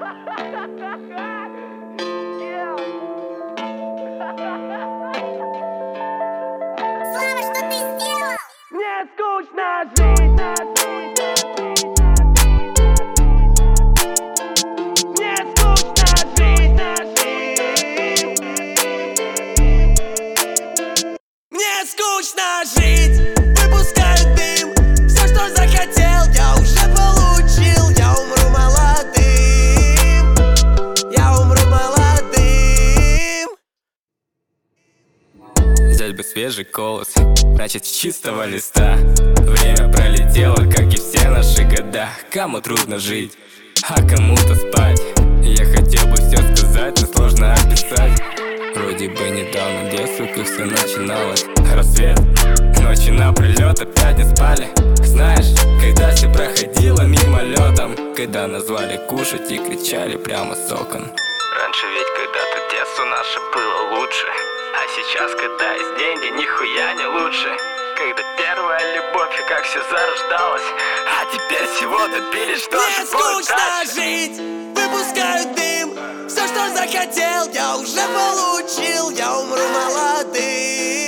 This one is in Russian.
Слава, что ты сделал? Мне скучно жить. Мне скучно жить. Мне скучно жить. Выпускаю дым. Все, что захотел, я уже получил. Я умру молодым. Я умру молодым. Взять бы свежий колос, начать с чистого листа. Время пролетело, как и все наши года. Кому трудно жить, а кому-то спать. Я хотел бы все сказать, но сложно описать. Вроде бы недавно детство, как все начиналось. Рассвет, ночи напролет, опять не спали. Знаешь, когда все проходило мимолетом, когда назвали кушать и кричали прямо с окон. Раньше ведь когда-то детство наше было лучше, а сейчас, когда есть деньги, нихуя не лучше. Когда первая любовь и как все зарождалось, а теперь всего добили, что Мне же будет скучно дальше? жить. Выпускаю дым. Все, что захотел, я уже получил. Я умру молодым.